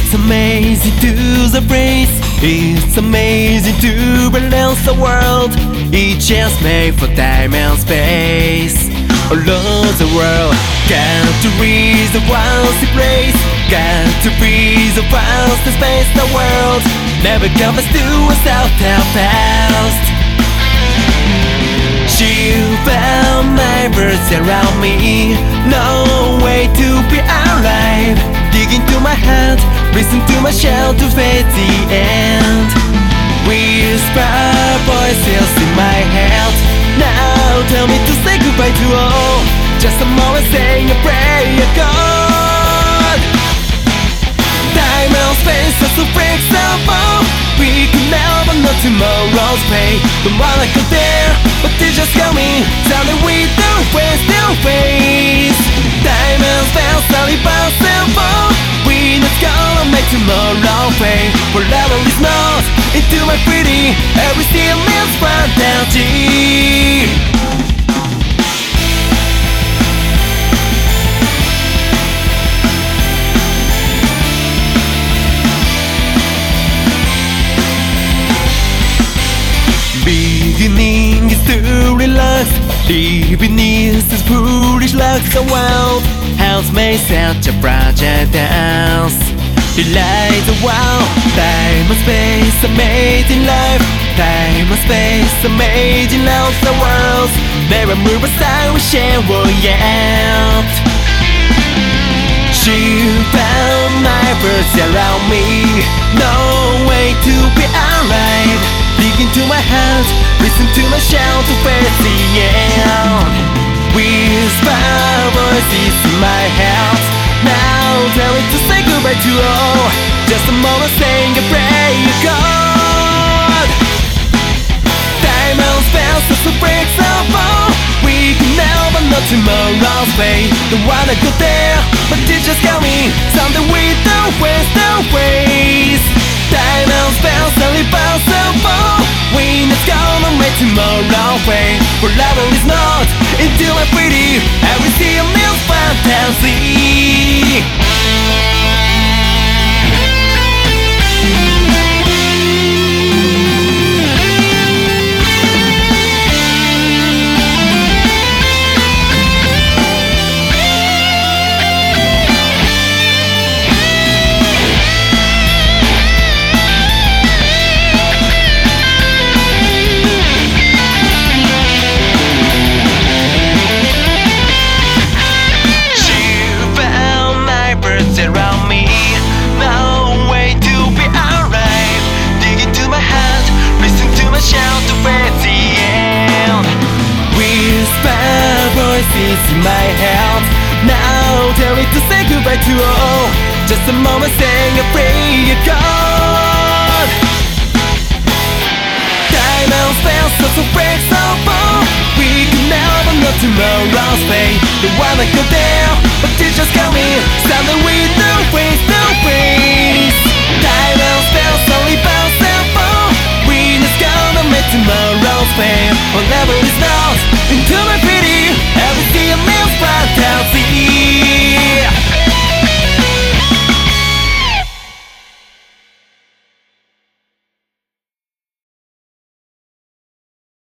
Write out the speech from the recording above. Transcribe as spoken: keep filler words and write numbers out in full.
It's amazing to the place. It's amazing to balance the world. Each is made for time and space. All over the world, got to reach the world's place. Got to reach the world's space. The world never comes to us out that fast. She found my birds around me. No way to be alive. Dig into my heart, listen to my shout to fade the end. Whisper voices in my head. Now tell me to say goodbye to all. Just a moment saying a prayer, God. Time and space are so flexible. We could never know tomorrow's fate. Don't wanna go there, but they just got me. Something we don't face, don't face. Time and space are impossible. We not gonna make tomorrow fade. Forever is not into my pretty. Everything is fantasy. Beginning is to relax. Living is this foolish like the world. Health may such a fragile dance. Delight the world. Time and space are made in life. Time and space are made in love. The world never move aside. We share world yet. She found my birds around me. No way to be alive. Dig into my heart, listen to my shout to face the end. Whisper voices in my head. Now tell me to say goodbye to all. Just a moment saying a prayer, God. Time and space are so flexible. We can never know tomorrow's fate. Don't wanna go there, but it just got me. Something we don't waste, don't waste. Time and space are impossible. We not gonna make tomorrow fade. Forever is not into my pretty. Everything is fantasy. Around me, no way to be alive. Dig into my heart, listen to my shout to face the end. Whisper voices in my head. Now tell me to say goodbye to all. Just a moment saying a prayer, God. Time and space are so flexible. We can never know tomorrow's fate. Don't wanna go there, but it just got me. Something we don't waste, don't waste. Time and space are impossible. We just gonna make tomorrow's fate. Forever is not into my feet.